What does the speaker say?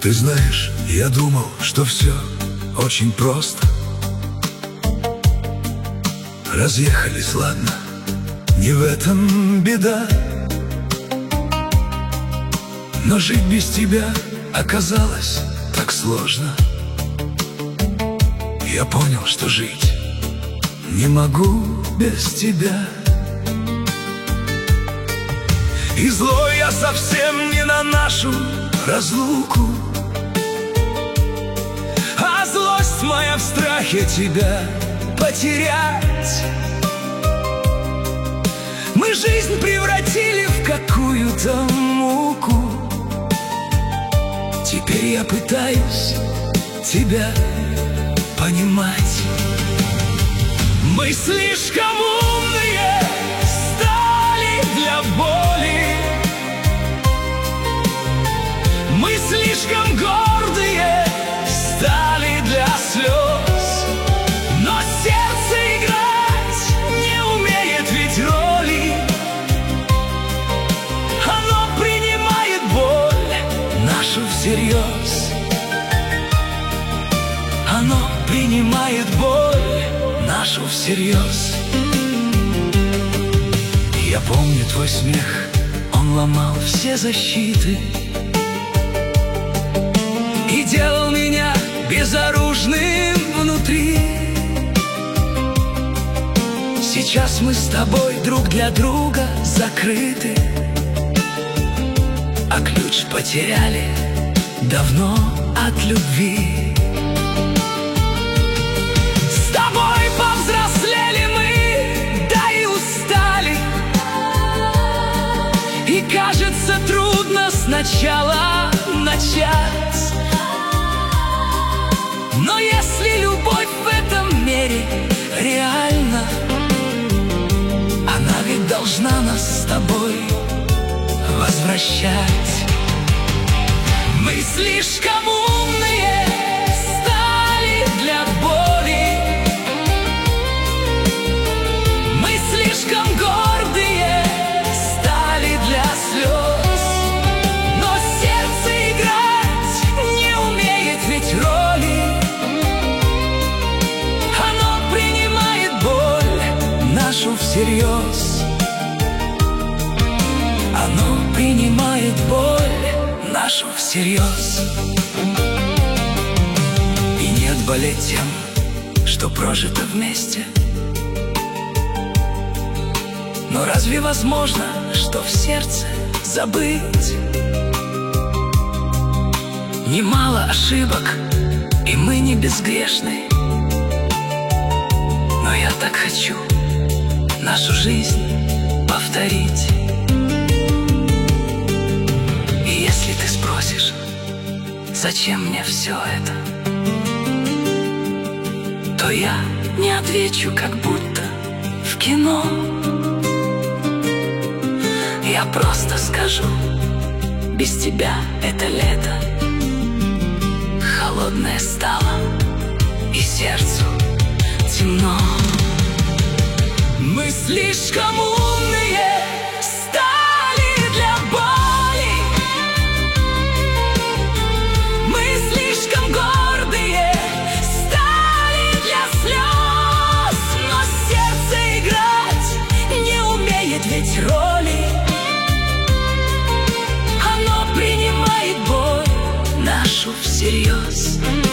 Ты знаешь, я думал, что все очень просто. Разъехались, ладно, не в этом беда. Но жить без тебя оказалось так сложно. Я понял, что жить не могу без тебя. И злой я совсем не на нашу разлуку, а злость моя в страхе тебя потерять. Мы жизнь превратили в какую-то муку. Теперь я пытаюсь тебя понимать. Мы слишком умные стали для боли. Мы слишком гордые стали для слез. Но сердце играть не умеет ведь роли. Оно принимает боль нашу всерьез. Оно принимает боль нашу всерьез. Я помню твой смех, он ломал все защиты и делал меня безоружным внутри. Сейчас мы с тобой друг для друга закрыты, а ключ потеряли давно от любви. С тобой повзрослели мы, да и устали, и кажется трудно сначала начать. Но если любовь в этом мире реальна, она ведь должна нас с тобой возвращать. Мы слишком умные стали для боли. Мы слишком гордые стали для слез. Но сердце играть не умеет ведь роли. Оно принимает боль нашу всерьез. Оно принимает боль нашу всерьез. И нет болеть тем, что прожито вместе. Но разве возможно, что в сердце забыть? Немало ошибок, и мы не безгрешны. Но я так хочу нашу жизнь повторить. Если ты спросишь, зачем мне все это, то я не отвечу, как будто в кино. Я просто скажу: без тебя это лето холодное стало, и сердцу темно. Мы слишком умные стали для боли. Мы слишком гордые стали для слез. Но сердце играть не умеет ведь роли. Оно принимает боль нашу всерьез.